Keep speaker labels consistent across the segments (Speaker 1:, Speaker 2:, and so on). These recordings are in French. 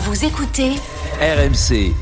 Speaker 1: Vous écoutez
Speaker 2: RMC.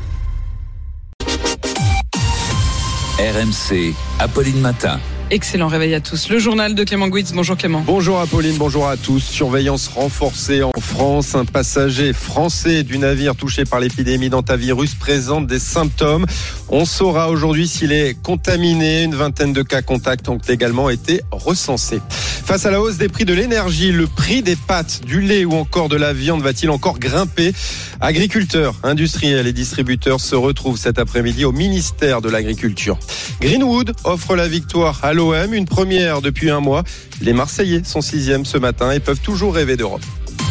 Speaker 2: RMC, Apolline Matin.
Speaker 3: Excellent réveil à tous. Le journal de Clément Gouitz. Bonjour Clément.
Speaker 4: Bonjour Apolline, bonjour à tous. Surveillance renforcée en France. Un passager français du navire touché par l'épidémie d'hantavirus présente des symptômes. On saura aujourd'hui s'il est contaminé. Une vingtaine de cas contacts ont également été recensés. Face à la hausse des prix de l'énergie, le prix des pâtes, du lait ou encore de la viande va-t-il encore grimper ? Agriculteurs, industriels et distributeurs se retrouvent cet après-midi au ministère de l'Agriculture. Greenwood offre la victoire à l'OM, une première depuis un mois. Les Marseillais sont 6e ce matin et peuvent toujours rêver d'Europe.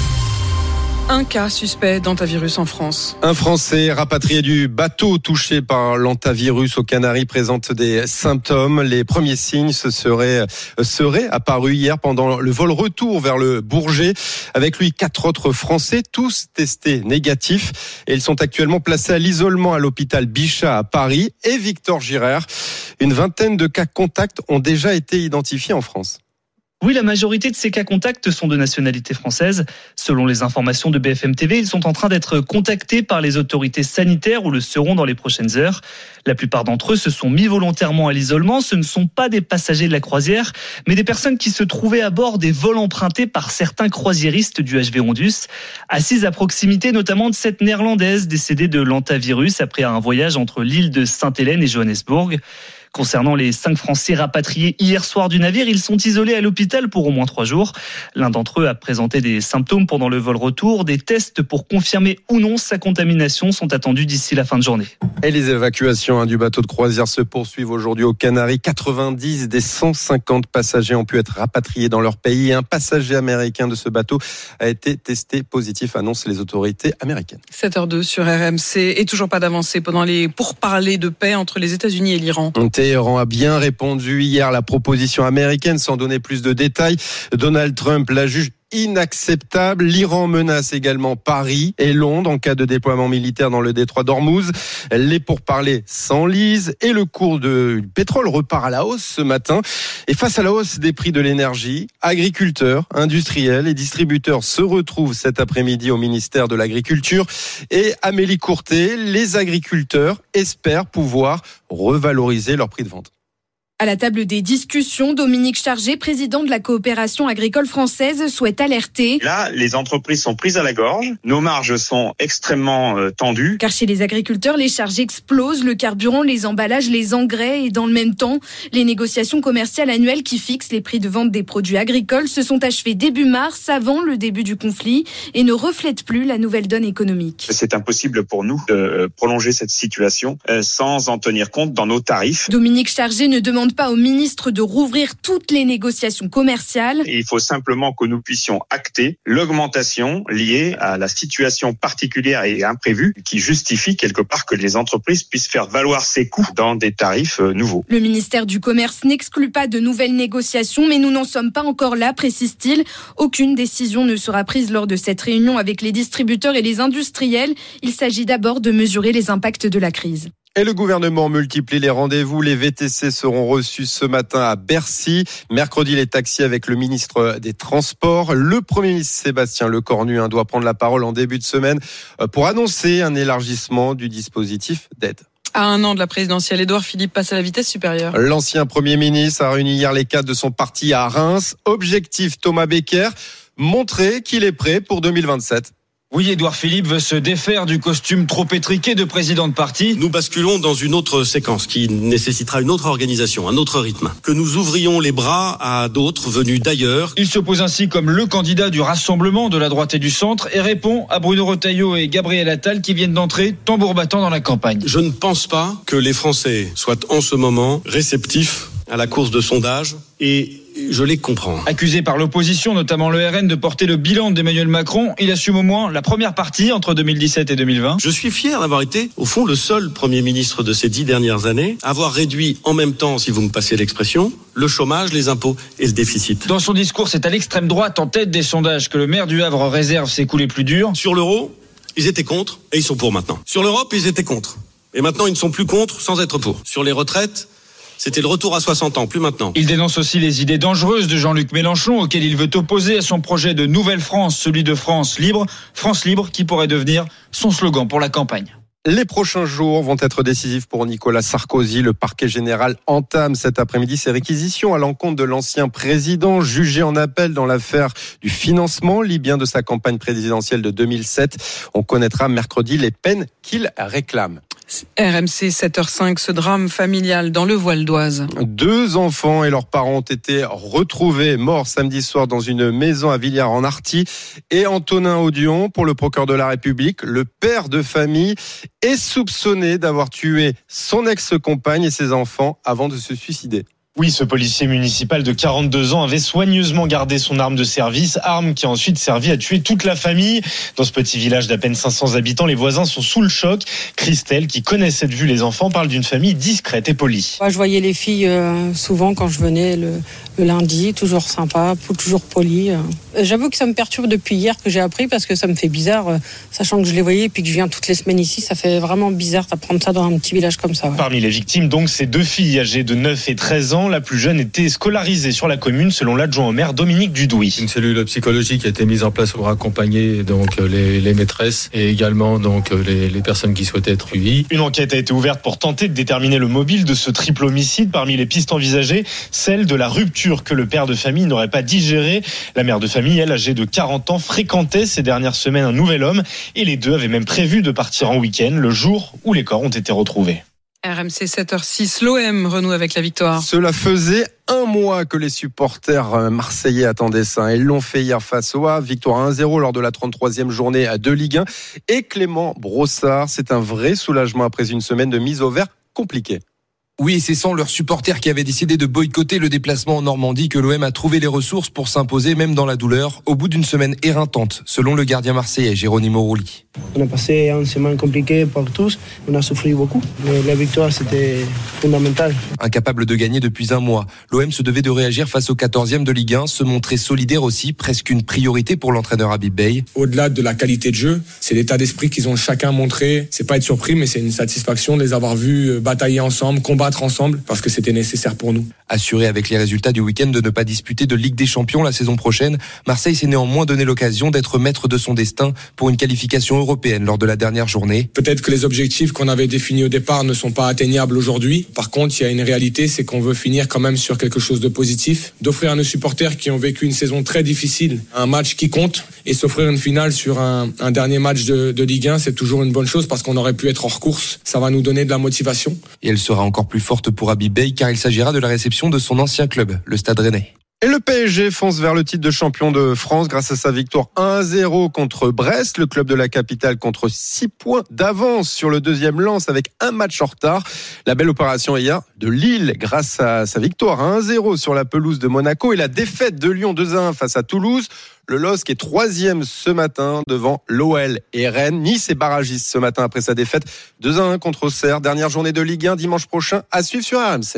Speaker 3: Un cas suspect d'hantavirus en France.
Speaker 4: Un Français rapatrié du bateau touché par l'hantavirus aux Canaries présente des symptômes. Les premiers signes seraient apparus hier pendant le vol retour vers le Bourget. Avec lui, 4 autres Français, tous testés négatifs. Et ils sont actuellement placés à l'isolement à l'hôpital Bichat à Paris. Et Victor Girard, une vingtaine de cas contacts ont déjà été identifiés en France.
Speaker 5: Oui, la majorité de ces cas contacts sont de nationalité française. Selon les informations de BFM TV, ils sont en train d'être contactés par les autorités sanitaires ou le seront dans les prochaines heures. La plupart d'entre eux se sont mis volontairement à l'isolement. Ce ne sont pas des passagers de la croisière, mais des personnes qui se trouvaient à bord des vols empruntés par certains croisiéristes du HV Ondus, assises à proximité notamment de cette néerlandaise décédée de l'hantavirus après un voyage entre l'île de Sainte-Hélène et Johannesburg. Concernant les 5 Français rapatriés hier soir du navire, ils sont isolés à l'hôpital pour au moins 3 jours. L'un d'entre eux a présenté des symptômes pendant le vol retour. Des tests pour confirmer ou non sa contamination sont attendus d'ici la fin de journée.
Speaker 4: Et les évacuations du bateau de croisière se poursuivent aujourd'hui aux Canaries. 90 des 150 passagers ont pu être rapatriés dans leur pays. Un passager américain de ce bateau a été testé positif, annoncent les autorités américaines.
Speaker 3: 7h02 sur RMC et toujours pas d'avancée pendant les pourparlers de paix entre les États-Unis et l'Iran.
Speaker 4: Téhéran a bien répondu hier à la proposition américaine sans donner plus de détails. Donald Trump la juge inacceptable. L'Iran menace également Paris et Londres en cas de déploiement militaire dans le détroit d'Ormuz. Les pourparlers s'enlisent et le cours du pétrole repart à la hausse ce matin. Et face à la hausse des prix de l'énergie, agriculteurs, industriels et distributeurs se retrouvent cet après-midi au ministère de l'Agriculture. Et Amélie Courtet, les agriculteurs espèrent pouvoir revaloriser leur prix de vente.
Speaker 6: À la table des discussions, Dominique Chargé, président de la coopération agricole française, souhaite alerter.
Speaker 7: Là, les entreprises sont prises à la gorge, nos marges sont extrêmement tendues.
Speaker 6: Car chez les agriculteurs, les charges explosent, le carburant, les emballages, les engrais et dans le même temps, les négociations commerciales annuelles qui fixent les prix de vente des produits agricoles se sont achevées début mars, avant le début du conflit, et ne reflètent plus la nouvelle donne économique.
Speaker 7: C'est impossible pour nous de prolonger cette situation sans en tenir compte dans nos tarifs.
Speaker 6: Dominique Chargé ne demande pas au ministre de rouvrir toutes les négociations commerciales.
Speaker 7: Il faut simplement que nous puissions acter l'augmentation liée à la situation particulière et imprévue qui justifie quelque part que les entreprises puissent faire valoir ces coûts dans des tarifs nouveaux.
Speaker 6: Le ministère du Commerce n'exclut pas de nouvelles négociations, mais nous n'en sommes pas encore là, précise-t-il. Aucune décision ne sera prise lors de cette réunion avec les distributeurs et les industriels. Il s'agit d'abord de mesurer les impacts de la crise.
Speaker 4: Et le gouvernement multiplie les rendez-vous. Les VTC seront reçus ce matin à Bercy. Mercredi, les taxis avec le ministre des Transports. Le Premier ministre Sébastien Lecornu doit prendre la parole en début de semaine pour annoncer un élargissement du dispositif d'aide.
Speaker 3: À 1 an de la présidentielle, Édouard Philippe passe à la vitesse supérieure.
Speaker 4: L'ancien Premier ministre a réuni hier les cadres de son parti à Reims. Objectif Thomas Becker, montrer qu'il est prêt pour 2027.
Speaker 8: Oui, Édouard Philippe veut se défaire du costume trop étriqué de président de parti.
Speaker 9: Nous basculons dans une autre séquence qui nécessitera une autre organisation, un autre rythme. Que nous ouvrions les bras à d'autres venus d'ailleurs.
Speaker 8: Il se pose ainsi comme le candidat du rassemblement de la droite et du centre et répond à Bruno Retailleau et Gabriel Attal qui viennent d'entrer tambour battant dans la campagne.
Speaker 9: Je ne pense pas que les Français soient en ce moment réceptifs à la course de sondage et je les comprends.
Speaker 8: Accusé par l'opposition, notamment le RN, de porter le bilan d'Emmanuel Macron, il assume au moins la première partie entre 2017 et 2020.
Speaker 9: Je suis fier d'avoir été, au fond, le seul Premier ministre de ces 10 dernières années à avoir réduit en même temps, si vous me passez l'expression, le chômage, les impôts et le déficit.
Speaker 8: Dans son discours, c'est à l'extrême droite, en tête des sondages, que le maire du Havre réserve ses coups les plus durs.
Speaker 9: Sur l'euro, ils étaient contre et ils sont pour maintenant. Sur l'Europe, ils étaient contre. Et maintenant, ils ne sont plus contre sans être pour. Sur les retraites, c'était le retour à 60 ans, plus maintenant.
Speaker 8: Il dénonce aussi les idées dangereuses de Jean-Luc Mélenchon, auxquelles il veut opposer à son projet de nouvelle France, celui de France libre qui pourrait devenir son slogan pour la campagne.
Speaker 4: Les prochains jours vont être décisifs pour Nicolas Sarkozy. Le parquet général entame cet après-midi ses réquisitions à l'encontre de l'ancien président jugé en appel dans l'affaire du financement libyen de sa campagne présidentielle de 2007. On connaîtra mercredi les peines qu'il réclame.
Speaker 3: RMC 7h05, ce drame familial dans le Val d'Oise. 2
Speaker 4: enfants et leurs parents ont été retrouvés morts samedi soir dans une maison à Villars-en-Arty. Et Antonin Audion, pour le procureur de la République, le père de famille, est soupçonné d'avoir tué son ex-compagne et ses enfants avant de se suicider.
Speaker 1: Oui, ce policier municipal de 42 ans avait soigneusement gardé son arme de service, arme qui a ensuite servi à tuer toute la famille. Dans ce petit village d'à peine 500 habitants, les voisins sont sous le choc. Christelle, qui connaissait de vue les enfants, parle d'une famille discrète et polie.
Speaker 10: Moi, je voyais les filles souvent quand je venais le lundi, toujours sympa, toujours poli. J'avoue que ça me perturbe depuis hier que j'ai appris parce que ça me fait bizarre, sachant que je les voyais et puis que je viens toutes les semaines ici, ça fait vraiment bizarre d'apprendre ça dans un petit village comme ça. Ouais.
Speaker 1: Parmi les victimes, donc, ces 2 filles âgées de 9 et 13 ans. La plus jeune était scolarisée sur la commune, selon l'adjoint au maire Dominique Dudouis.
Speaker 11: Une cellule psychologique a été mise en place pour accompagner donc les maîtresses et également donc les personnes qui souhaitaient être suivies.
Speaker 1: Une enquête a été ouverte pour tenter de déterminer le mobile de ce triple homicide. Parmi les pistes envisagées, celle de la rupture que le père de famille n'aurait pas digérée. La mère de famille, elle, âgée de 40 ans, fréquentait ces dernières semaines un nouvel homme et les 2 avaient même prévu de partir en week-end le jour où les corps ont été retrouvés.
Speaker 3: RMC 7h06, l'OM renoue avec la victoire.
Speaker 4: Cela faisait 1 mois que les supporters marseillais attendaient ça. Ils l'ont fait hier face au Havre. Victoire 1-0 lors de la 33e journée de Ligue 1. Et Clément Brossard, c'est un vrai soulagement après une semaine de mise au vert compliquée.
Speaker 12: Oui, et c'est sans leurs supporters qui avaient décidé de boycotter le déplacement en Normandie que l'OM a trouvé les ressources pour s'imposer même dans la douleur au bout d'une semaine éreintante, selon le gardien marseillais Geronimo Rulli.
Speaker 13: On a passé une semaine compliquée pour tous, on a souffert beaucoup, mais la victoire c'était fondamental.
Speaker 12: Incapable de gagner depuis 1 mois, l'OM se devait de réagir face au 14e de Ligue 1, se montrer solidaire aussi, presque une priorité pour l'entraîneur Habib Beye.
Speaker 14: Au-delà de la qualité de jeu, c'est l'état d'esprit qu'ils ont chacun montré. C'est pas être surpris, mais c'est une satisfaction de les avoir vus batailler ensemble, combattre ensemble, parce que c'était nécessaire pour nous.
Speaker 12: Assuré avec les résultats du week-end de ne pas disputer de Ligue des Champions la saison prochaine, Marseille s'est néanmoins donné l'occasion d'être maître de son destin pour une qualification européenne lors de la dernière journée.
Speaker 14: Peut-être que les objectifs qu'on avait définis au départ ne sont pas atteignables aujourd'hui. Par contre, il y a une réalité, c'est qu'on veut finir quand même sur quelque chose de positif, d'offrir à nos supporters qui ont vécu une saison très difficile un match qui compte et s'offrir une finale sur un dernier match de Ligue 1, c'est toujours une bonne chose parce qu'on aurait pu être hors course. Ça va nous donner de la motivation.
Speaker 12: Et elle sera encore plus forte pour Habib Beye car il s'agira de la réception de son ancien club, le Stade Rennais.
Speaker 4: Et le PSG fonce vers le titre de champion de France grâce à sa victoire 1-0 contre Brest. Le club de la capitale contre 6 points d'avance sur le 2e lance avec 1 match en retard. La belle opération hier de Lille grâce à sa victoire 1-0 sur la pelouse de Monaco et la défaite de Lyon 2-1 face à Toulouse. Le LOSC est 3e ce matin devant l'OL et Rennes. Nice est barragiste ce matin après sa défaite 2-1 contre Auxerre. Dernière journée de Ligue 1 dimanche prochain à suivre sur RMC.